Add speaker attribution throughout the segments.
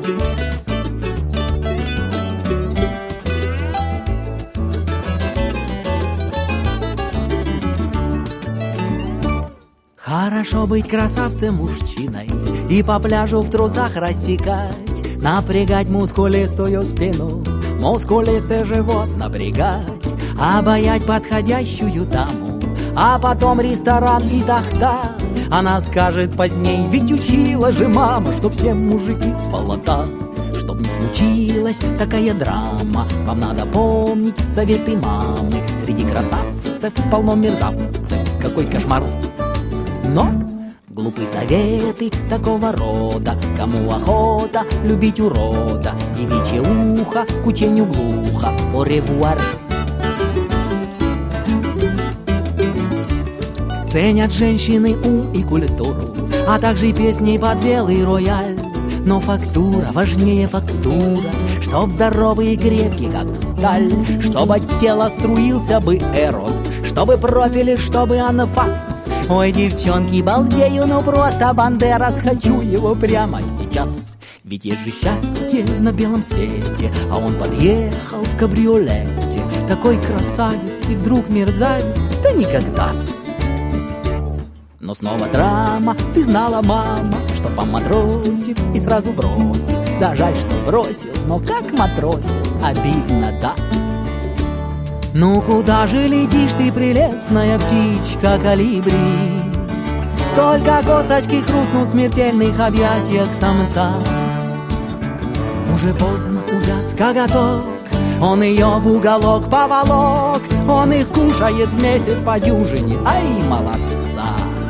Speaker 1: Хорошо быть красавцем-мужчиной и по пляжу в трусах рассекать, напрягать мускулистую спину, мускулистый живот напрягать, обаять подходящую даму, а потом ресторан и тахта. Она скажет поздней, ведь учила же мама, что все мужики сволота. Чтоб не случилась такая драма, вам надо помнить советы мамы. Среди красавцев полно мерзавцев, какой кошмар. Но глупые советы такого рода, кому охота любить урода, девичье ухо к учению глухо. Au revoir. Ценят женщины ум и культуру, а также песни под белый рояль. Но фактура важнее фактура, чтоб здоровый и крепкий, как сталь, чтобы от тела струился бы эрос, чтобы профили, чтобы анфас. Ой, девчонки, балдею, ну просто Бандерас, хочу его прямо сейчас. Ведь есть же счастье на белом свете, а он подъехал в кабриолете. Такой красавец и вдруг мерзавец, да никогда. Но снова драма, ты знала, мама, что поматросит и сразу бросит. Да жаль, что бросил, но как матросил, обидно, да. Ну куда же летишь ты, прелестная птичка колибри? Только косточки хрустнут в смертельных объятиях самца. Уже поздно увяз коготок, он ее в уголок поволок, он их кушает в месяц по дюжине, ай, молодца.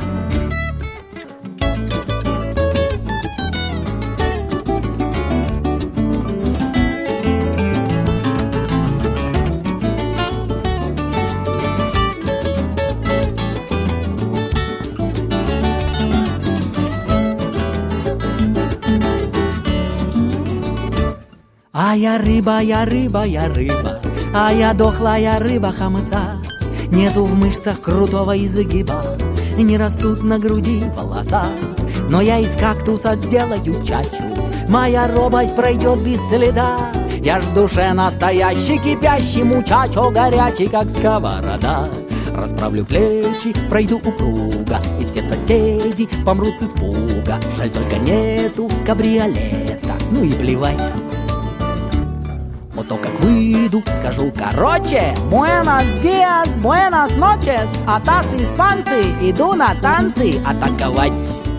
Speaker 1: А я рыба, я рыба, я рыба, а я дохлая рыба хамса. Нету в мышцах крутого изгиба, не растут на груди волоса. Но я из кактуса сделаю чачу, моя робость пройдет без следа. Я ж в душе настоящий кипящий мучачо, горячий, как сковорода. Расправлю плечи, пройду упруго, и все соседи помрут с испуга. Жаль, только нету кабриолета, ну и плевать. Вот то, как выйду, скажу короче: Buenos días, buenas noches, атас испанцы, иду на танцы атаковать.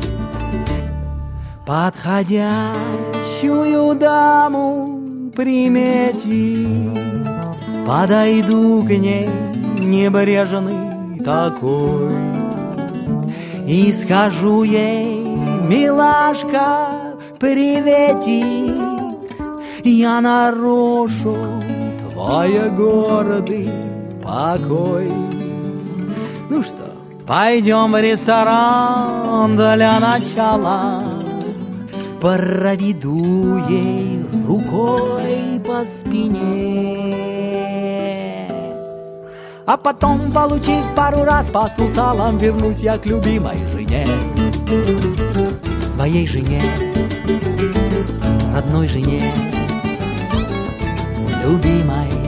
Speaker 1: Подходящую даму примети, подойду к ней небрежный такой и скажу ей: милашка, приветик, я нарушу твой гордый покой. Ну что, пойдем в ресторан для начала, проведу ей рукой по спине, а потом, получив пару раз по сусалам, вернусь я к любимой жене, своей жене, родной жене, любимой